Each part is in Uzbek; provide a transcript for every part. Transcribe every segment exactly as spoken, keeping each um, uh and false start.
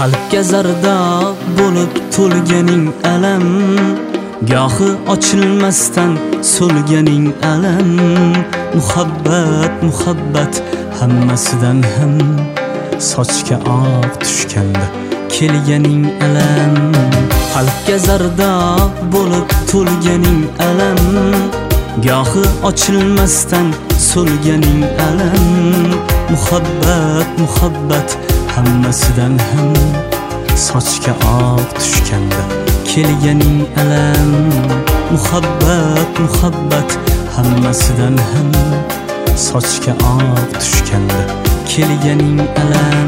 qalbga zarda bo'lib to'lganing alam, gohi ochilmasdan so'lganing alam. Muhabbat muhabbat hammasidan ham sochga oq tushganda kelganing alam. Qalbga zarda bo'lib to'lganing alam, gohi ochilmasdan so'lganing alam. Muhabbat muhabbat hammasidan ham sochga oq tushganda kelganing alam. Muhabbat muhabbat hammasidan ham sochga oq tushganda kelganing alam.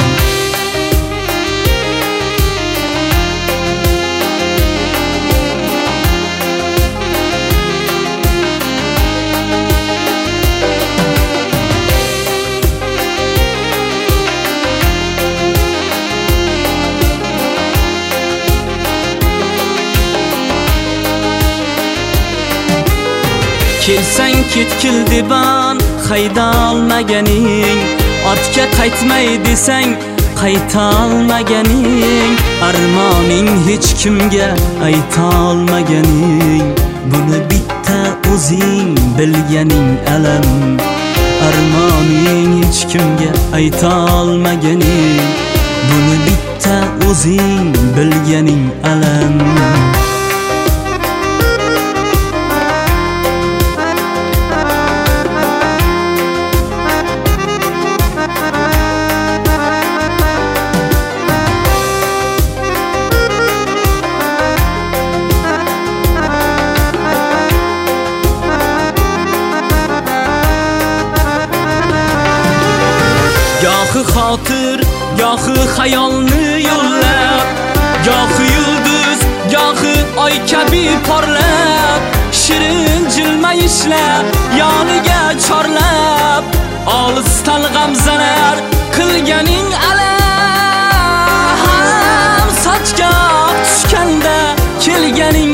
Kelsang ketkil deban hayda olmaganing, ortga qaytmay desang qayta olmaganing. Armoning hech kimga ayta olmaganing, buni bitta o'zing bilganing alam. Armoning hech kimga ayta olmaganing, buni bitta o'zing bilganing alam. Gohi xotir, gohi xayolni yo'llab, gohi yulduz, gohi oy kabi porlab, shirin jilmayishlab, yoniga chorlab, olisdan g'amzalar qilganing alam. Sochga tushganda kelganing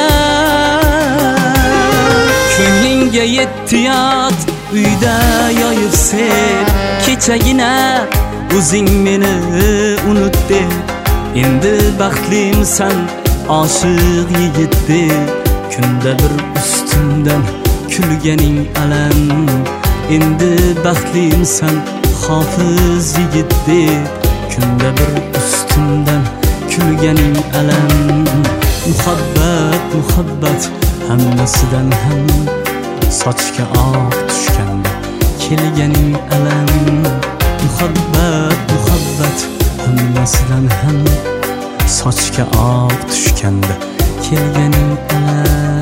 alam. Ko'nglingga yetti yot uyda yoyib sev, kechagina o'zing meni unut deb. Endi baxtlimsan oshiq yigitdek, kunda bir ustimdan kulganing alam. Endi baxtlimsan hofiz yigitdek, kunda bir ustimdan kulganing alam. Muhabbat muhabbat hammasidan ham sochga oq tushganda kelganing alam. Muhabbat muhabbat hammasidan ham sochga oq tushganda kelganing alam.